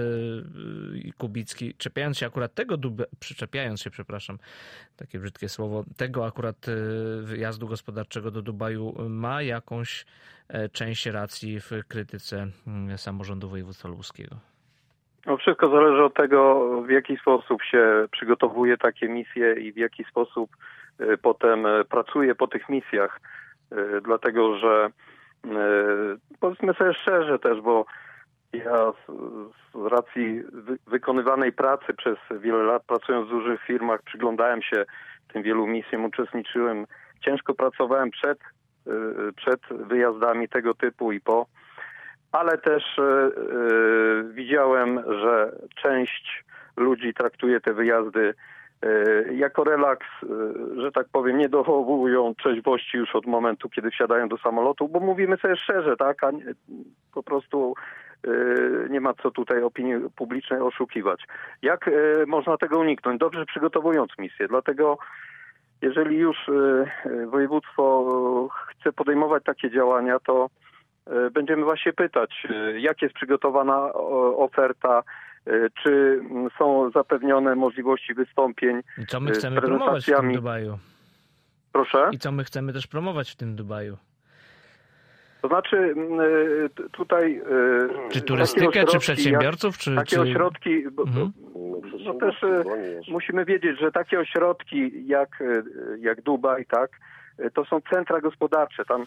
Speaker 2: Kubicki, czepiając się akurat tego, przyczepiając się, przepraszam, takie brzydkie słowo, tego akurat wyjazdu gospodarczego do Dubaju ma jakąś część racji w krytyce samorządu województwa lubuskiego?
Speaker 8: No wszystko zależy od tego, w jaki sposób się przygotowuje takie misje i w jaki sposób potem pracuje po tych misjach. Dlatego, że powiedzmy sobie szczerze też, bo ja z, z racji wy, wykonywanej pracy przez wiele lat, pracując w dużych firmach, przyglądałem się tym wielu misjom, uczestniczyłem, ciężko pracowałem przed, przed wyjazdami tego typu i po. Ale też yy, widziałem, że część ludzi traktuje te wyjazdy yy, jako relaks, yy, że tak powiem, nie dochowują trzeźwości już od momentu, kiedy wsiadają do samolotu, bo mówimy sobie szczerze, tak, a nie, po prostu yy, nie ma co tutaj opinii publicznej oszukiwać. Jak yy, można tego uniknąć? Dobrze przygotowując misję, dlatego jeżeli już yy, województwo chce podejmować takie działania, to będziemy właśnie pytać, jak jest przygotowana oferta, czy są zapewnione możliwości wystąpień.
Speaker 2: I co my chcemy promować w tym Dubaju?
Speaker 8: Proszę?
Speaker 2: I co my chcemy też promować w tym Dubaju?
Speaker 8: To znaczy tutaj...
Speaker 2: Czy turystykę, czy przedsiębiorców,
Speaker 8: jak,
Speaker 2: czy...
Speaker 8: Takie
Speaker 2: czy...
Speaker 8: ośrodki...
Speaker 2: Mhm.
Speaker 8: No też musimy wiedzieć, że takie ośrodki jak, jak Dubaj, tak, to są centra gospodarcze. Tam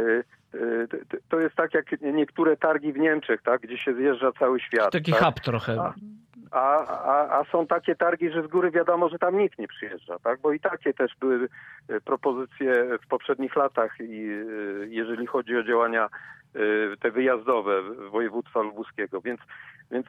Speaker 8: to jest tak jak niektóre targi w Niemczech, tak, gdzie się zjeżdża cały świat.
Speaker 2: Taki
Speaker 8: tak?
Speaker 2: hub trochę.
Speaker 8: A, a, a, a są takie targi, że z góry wiadomo, że tam nikt nie przyjeżdża, tak? Bo i takie też były propozycje w poprzednich latach, i jeżeli chodzi o działania te wyjazdowe województwa lubuskiego. Więc, więc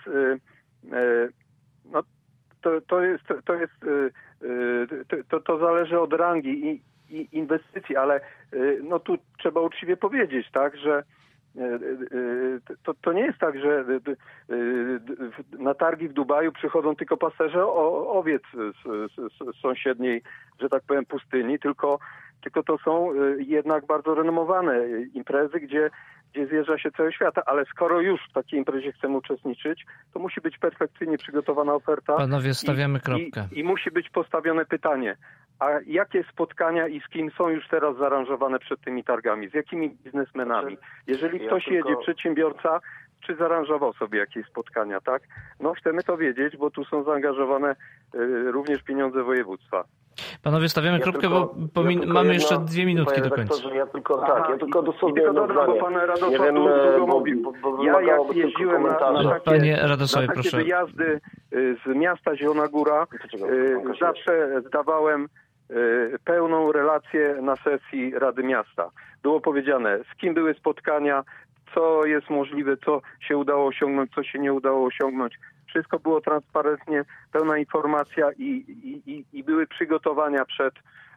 Speaker 8: no, to, to jest, to jest to, to zależy od rangi i i inwestycji, ale no tu trzeba uczciwie powiedzieć, tak, że to, to nie jest tak, że na targi w Dubaju przychodzą tylko pasterze owiec z, z, z sąsiedniej, że tak powiem, pustyni, tylko, tylko to są jednak bardzo renomowane imprezy, gdzie gdzie zjeżdża się cały świat, ale skoro już w takiej imprezie chcemy uczestniczyć, to musi być perfekcyjnie przygotowana oferta.
Speaker 2: Panowie, stawiamy
Speaker 8: i,
Speaker 2: kropkę.
Speaker 8: I, I musi być postawione pytanie, a jakie spotkania i z kim są już teraz zaaranżowane przed tymi targami? Z jakimi biznesmenami? Jeżeli
Speaker 9: ja
Speaker 8: ktoś
Speaker 9: tylko...
Speaker 8: jedzie, przedsiębiorca, czy zaaranżował sobie jakieś spotkania, tak? No chcemy to wiedzieć, bo tu są zaangażowane y, również pieniądze województwa.
Speaker 2: Panowie, stawiamy
Speaker 9: ja
Speaker 2: kropkę,
Speaker 9: tylko,
Speaker 2: bo pomin-
Speaker 9: ja
Speaker 2: mamy
Speaker 9: jedna,
Speaker 2: jeszcze dwie minutki do końca.
Speaker 9: Ja tylko,
Speaker 8: Aha,
Speaker 9: tak, ja tylko dosłownie
Speaker 8: i tylko
Speaker 9: jedno
Speaker 8: dodam,
Speaker 9: zdanie.
Speaker 8: bo pan Radosław
Speaker 9: Nie wiem,
Speaker 8: dużo
Speaker 9: bo,
Speaker 8: mówił.
Speaker 9: bo, bo
Speaker 8: ja jak
Speaker 9: tylko
Speaker 8: jeździłem na, na takie,
Speaker 2: Panie Radosławie,
Speaker 8: na takie
Speaker 2: proszę.
Speaker 8: wyjazdy y, z miasta Zielona Góra, y, zawsze dawałem y, pełną relację na sesji Rady Miasta. Było powiedziane, z kim były spotkania, co jest możliwe, co się udało osiągnąć, co się nie udało osiągnąć. Wszystko było transparentnie, pełna informacja i, i, i, i były przygotowania przed,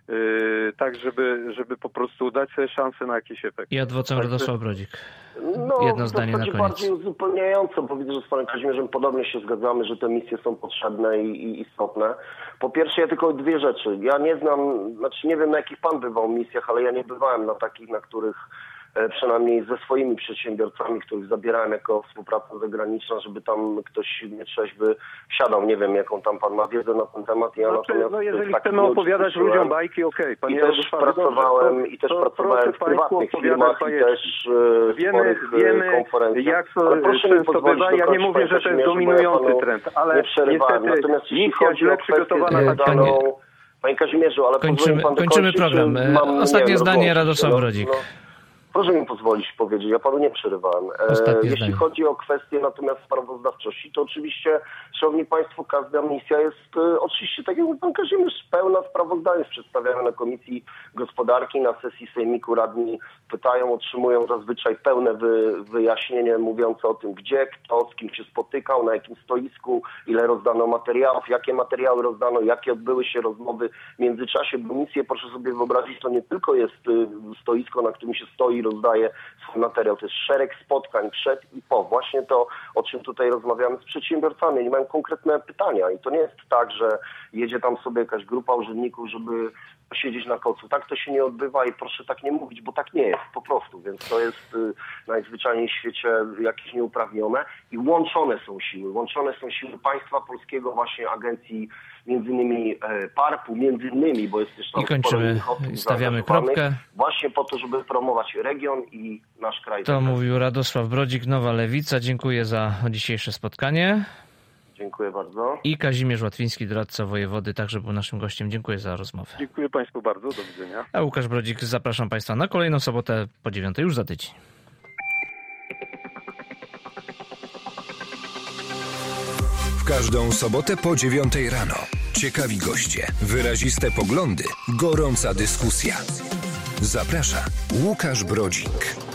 Speaker 8: yy, tak żeby, żeby po prostu dać sobie szansę na jakiś efekt.
Speaker 2: I adwocem
Speaker 8: Także...
Speaker 2: Radosław Brodzik.
Speaker 9: No,
Speaker 2: Jedno zdanie na koniec.
Speaker 9: bardziej uzupełniająco, bo widzę, że z panem Kazimierzem podobnie się zgadzamy, że te misje są potrzebne i, i istotne. Po pierwsze, ja tylko dwie rzeczy. Ja nie znam, znaczy nie wiem, na jakich pan bywał misjach, ale ja nie bywałem na takich, na których przynajmniej ze swoimi przedsiębiorcami, których zabierałem jako współpracę zagraniczną, żeby tam ktoś nietrzeźwy siadał. Nie wiem, jaką tam pan ma wiedzę na ten temat. Ja
Speaker 8: znaczy,
Speaker 9: natomiast
Speaker 8: no jeżeli
Speaker 9: tak
Speaker 8: chcemy opowiadać ludziom bajki, okej. Okay,
Speaker 9: I też pracowałem, dobrze, to, i też to, pracowałem w prywatnych firmach i też w
Speaker 8: wiemy,
Speaker 9: sporych
Speaker 8: wiemy,
Speaker 9: konferencjach.
Speaker 8: Jak to często bywa. Ja nie mówię, że to jest dominujący trend, ale
Speaker 9: nie przerywałem.
Speaker 8: niestety
Speaker 9: Natomiast
Speaker 8: misja źle przygotowana.
Speaker 9: Panie, Panie Kazimierzu, ale
Speaker 2: kończymy,
Speaker 9: pan
Speaker 2: kończymy
Speaker 9: dokończyć,
Speaker 2: program.
Speaker 9: Mam,
Speaker 2: Ostatnie
Speaker 9: nie,
Speaker 2: zdanie,
Speaker 9: no,
Speaker 2: Radosław
Speaker 9: no,
Speaker 2: Brodzik.
Speaker 9: No. Proszę mi pozwolić powiedzieć, ja panu nie przerywałem. E, jeśli
Speaker 2: zdanie.
Speaker 9: chodzi o kwestię natomiast sprawozdawczości, to oczywiście, szanowni państwo, każda misja jest e, oczywiście, tak jak mówi pan Kazimierz, pełna sprawozdań jest przedstawiana na Komisji Gospodarki, na sesji Sejmiku radni pytają, otrzymują zazwyczaj pełne wy, wyjaśnienie mówiące o tym, gdzie, kto, z kim się spotykał, na jakim stoisku, ile rozdano materiałów, jakie materiały rozdano, jakie odbyły się rozmowy w międzyczasie, bo misje, proszę sobie wyobrazić, to nie tylko jest y, stoisko, na którym się stoi, rozdaje swój materiał. To jest szereg spotkań przed i po. Właśnie to, o czym tutaj rozmawiamy z przedsiębiorcami. Oni mają konkretne pytania i to nie jest tak, że jedzie tam sobie jakaś grupa urzędników, żeby siedzieć na kocu. Tak to się nie odbywa i proszę tak nie mówić, bo tak nie jest po prostu. Więc to jest y, najzwyczajniej w świecie jakieś nieuprawnione i łączone są siły. Łączone są siły państwa polskiego, właśnie agencji między innymi e, parpu, między innymi, bo jest też tam
Speaker 2: I kończymy, stawiamy kropkę.
Speaker 9: Właśnie po to, żeby promować region i nasz kraj.
Speaker 2: To mówił Radosław Brodzik, Nowa Lewica. Dziękuję za dzisiejsze spotkanie.
Speaker 9: Dziękuję bardzo.
Speaker 2: I Kazimierz Łatwiński, doradca wojewody, także był naszym gościem. Dziękuję za rozmowę.
Speaker 8: Dziękuję państwu bardzo, do widzenia.
Speaker 2: A Łukasz Brodzik, zapraszam państwa na kolejną sobotę po dziewiątej, już za tydzień.
Speaker 1: W każdą sobotę po dziewiątej rano. Ciekawi goście, wyraziste poglądy, gorąca dyskusja. Zaprasza Łukasz Brodzik.